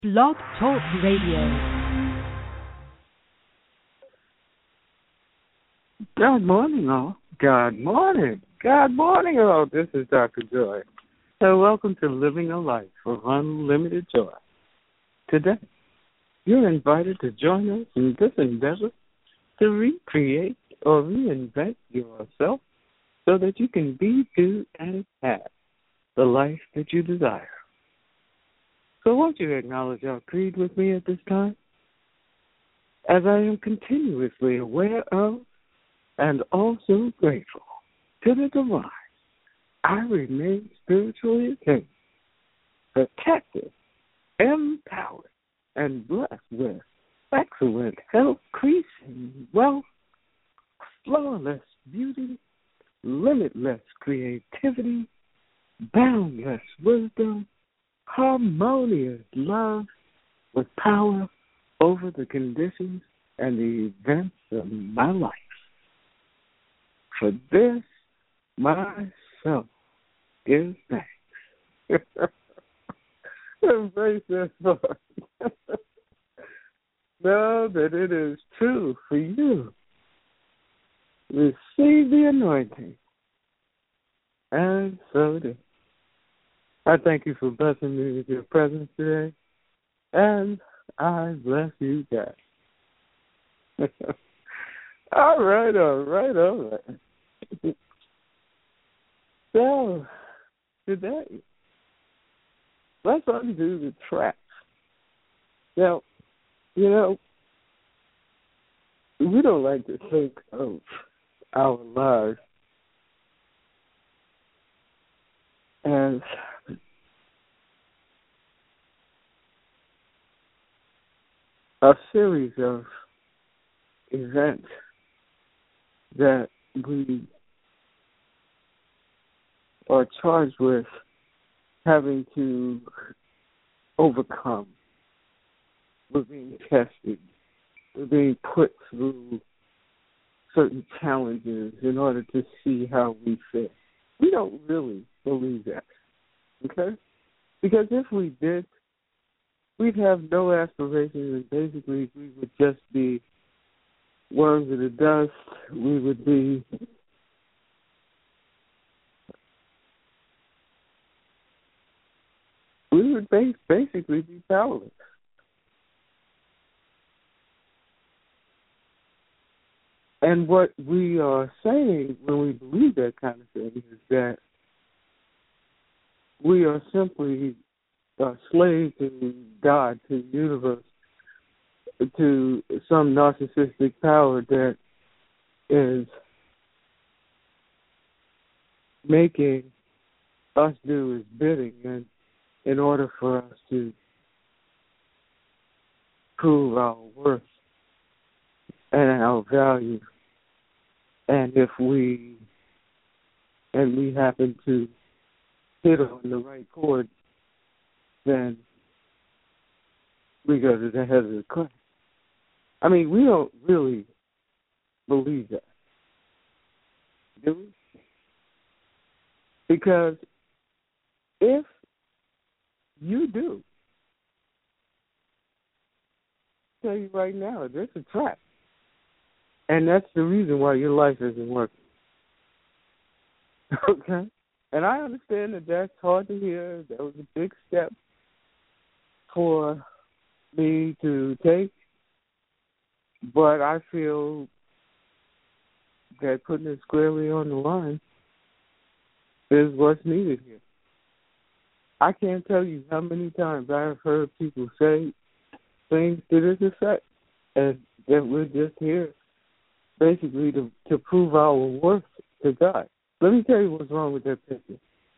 Blog Talk Radio. Good morning, all. Good morning. Good morning, all. This is Dr. Joy. So welcome to Living a Life of Unlimited Joy. Today, you're invited to join us in this endeavor to recreate or reinvent yourself so that you can be, do, and have the life that you desire. So won't you acknowledge our creed with me at this time? As I am continuously aware of and also grateful to the divine, I remain spiritually attained, protected, empowered, and blessed with excellent health, increasing wealth, flawless beauty, limitless creativity, boundless wisdom, harmonious love, with power over the conditions and the events of my life. For this, my soul gives thanks. Embrace this thought. Know that it is true for you. Receive the anointing. And so it is. I thank you for blessing me with your presence today. And I bless you guys. All right. So, today, let's undo the traps. Now, we don't like to think of our lives as a series of events that we are charged with having to overcome. We're being tested. We're being put through certain challenges in order to see how we fit. We don't really believe that, okay? Because if we did, we'd have no aspirations, and basically we would just be worms in the dust. We would be basically be powerless. And what we are saying when we believe that kind of thing is that we are simply a slave to God, to the universe, to some narcissistic power that is making us do his bidding, and in order for us to prove our worth and our value. And if we happen to hit on the right chord, then we go to the head of the class. I mean, we don't really believe that, do we? Because if you do, I'll tell you right now, there's a trap. And that's the reason why your life isn't working. Okay? And I understand that that's hard to hear. That was a big step for me to take. But I feel that putting it squarely on the line is what's needed here. I can't tell you how many times I have heard people say things to this effect, and that we're just here basically to prove our worth to God. Let me tell you what's wrong with that picture.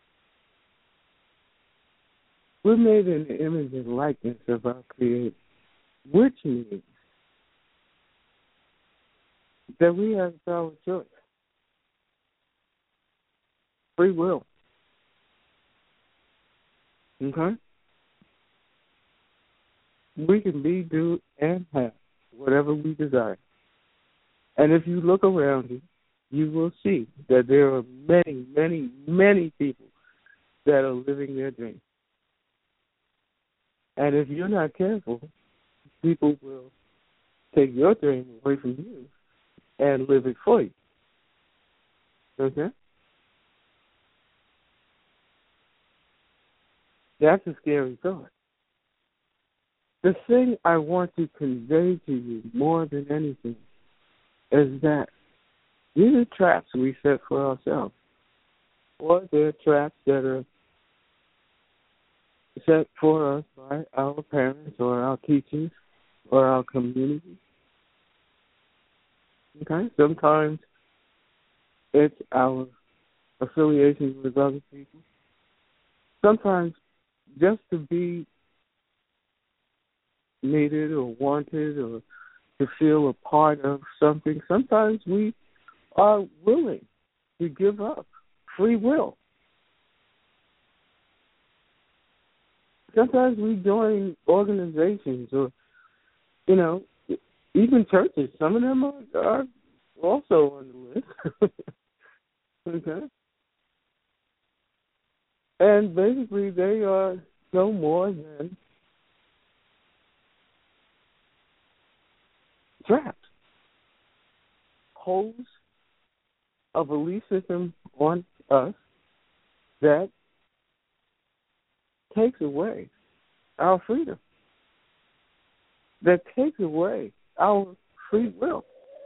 We're made in the image and likeness of our Creator, which means that we have power of choice, free will. Okay? We can be, do, and have whatever we desire. And if you look around you, you will see that there are many, many, many people that are living their dreams. And if you're not careful, people will take your dream away from you and live it for you. Okay? That's a scary thought. The thing I want to convey to you more than anything is that these are traps we set for ourselves, or they're traps that are set for us by our parents or our teachers or our community. Okay? Sometimes it's our affiliation with other people. Sometimes just to be needed or wanted or to feel a part of something, sometimes we are willing to give up free will. Sometimes we join organizations or, even churches. Some of them are also on the list. Okay? And basically they are no more than traps. Holes of a belief system on us that takes away our freedom, that takes away our free will,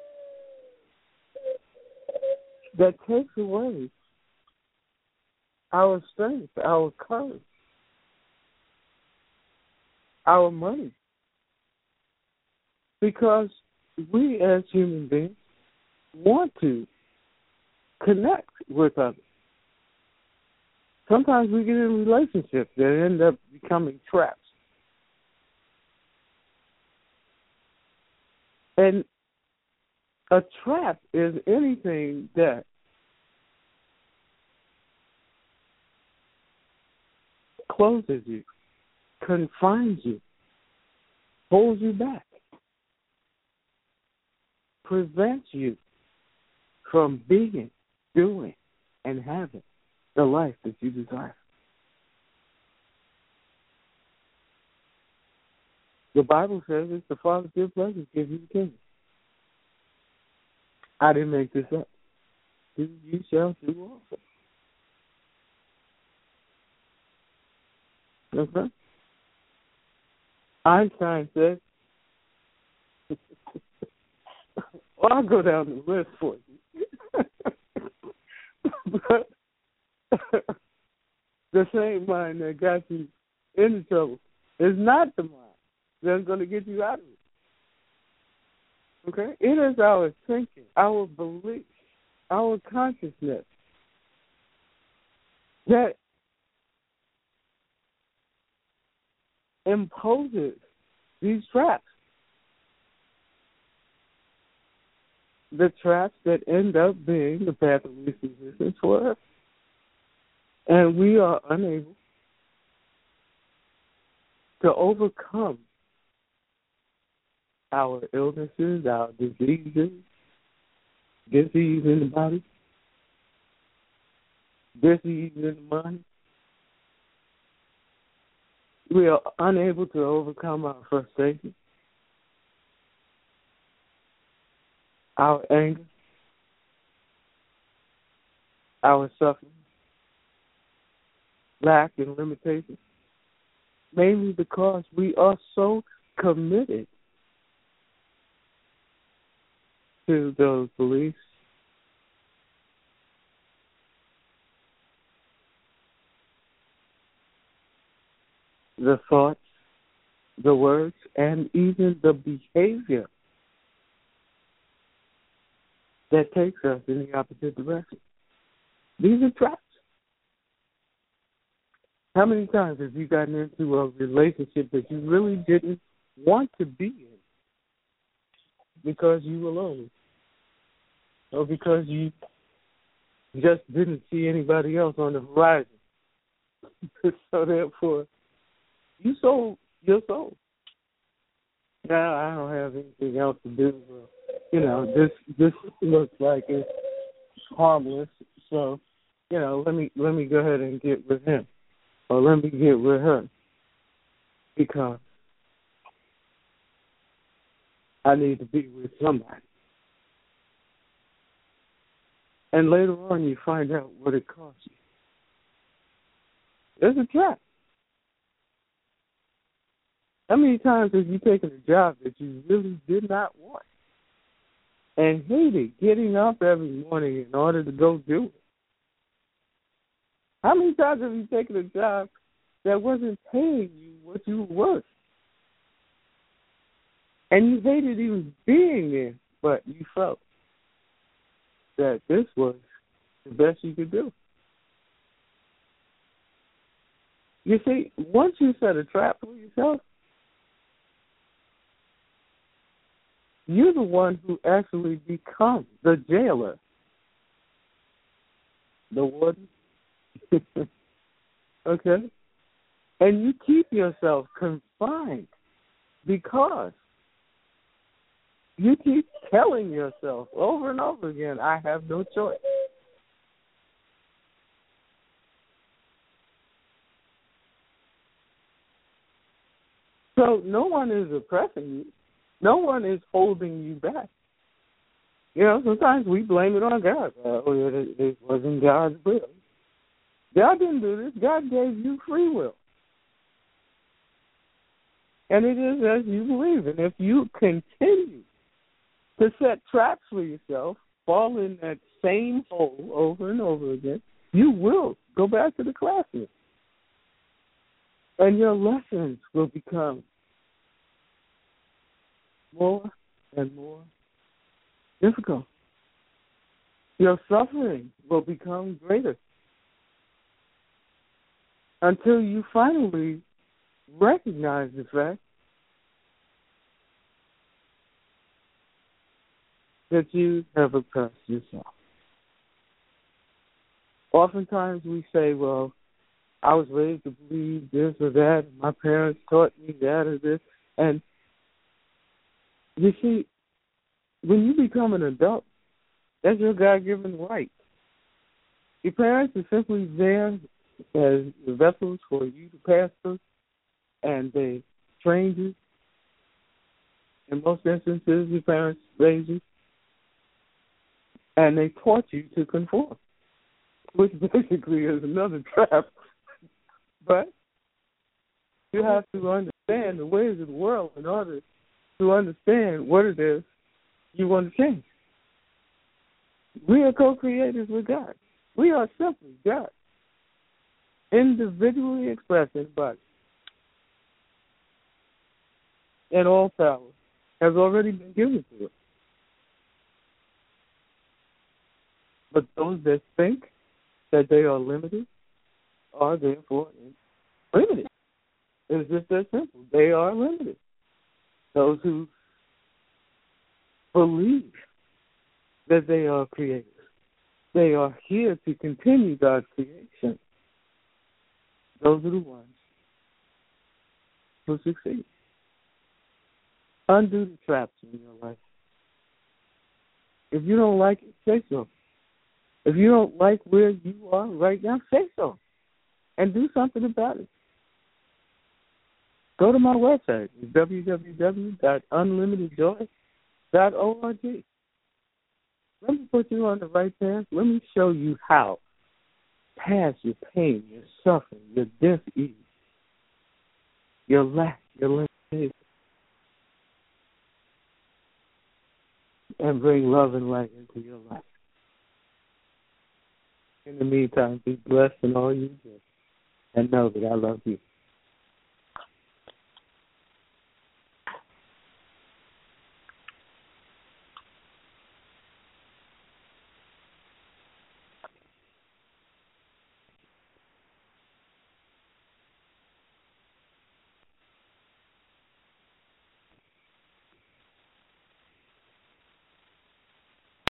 that takes away our strength, our courage, our money. Because we as human beings want to connect with others. Sometimes we get in relationships that end up becoming traps. And a trap is anything that closes you, confines you, holds you back, prevents you from being, doing, and having the life that you desire. The Bible says it's the Father's good pleasure to give you the kingdom. I didn't make this up. You shall do also. Okay? Einstein said, well, I'll go down the list for you. But the same mind that got you into trouble is not the mind that's going to get you out of it. Okay? It is our thinking, our belief, our consciousness that imposes these traps. The traps that end up being the path of least resistance for us. And we are unable to overcome our illnesses, our diseases, disease in the body, disease in the mind. We are unable to overcome our frustration, our anger, our suffering, lack and limitation, mainly because we are so committed to those beliefs. The thoughts, the words, and even the behavior that takes us in the opposite direction. These are traps. How many times have you gotten into a relationship that you really didn't want to be in because you were lonely, or because you just didn't see anybody else on the horizon? So therefore, you sold your soul. Now I don't have anything else to do. This looks like it's harmless. So, let me go ahead and get with him, or let me get with her. because I need to be with somebody. And later on, you find out what it costs you. It's a trap. How many times have you taken a job that you really did not want and hated getting up every morning in order to go do it? How many times have you taken a job that wasn't paying you what you were worth? And you hated even being there, but you felt that this was the best you could do. You see, once you set a trap for yourself, you're the one who actually becomes the jailer, the warden. Okay? And you keep yourself confined because you keep telling yourself over and over again, I have no choice. So no one is oppressing you. No one is holding you back. You know, sometimes we blame it on God. It wasn't God's will. God didn't do this. God gave you free will. And it is as you believe. And if you continue to set traps for yourself, fall in that same hole over and over again, you will go back to the classroom. And your lessons will become more and more difficult. Your suffering will become greater until you finally recognize the fact that you have oppressed yourself. Oftentimes we say, well, I was raised to believe this or that, and my parents taught me that or this. And you see, when you become an adult, that's your God-given right. Your parents are simply there as vessels for you to pass through, and they trained you. In most instances, your parents raised you, and they taught you to conform, which basically is another trap. But you have to understand the ways of the world in order to understand what it is you want to change. We are co-creators with God. We are simply God, individually expressed in body. And all power has already been given to us. But those that think that they are limited are therefore limited. It's just that simple. They are limited. Those who believe that they are creators, they are here to continue God's creation. Those are the ones who succeed. Undo the traps in your life. If you don't like it, say so. If you don't like where you are right now, say so. And do something about it. Go to my website, www.unlimitedjoy.org. Let me put you on the right path. Let me show you how. Past your pain, your suffering, your dis-ease, your lack, your limitation, and bring love and light into your life. In the meantime, be blessed in all you do, and know that I love you.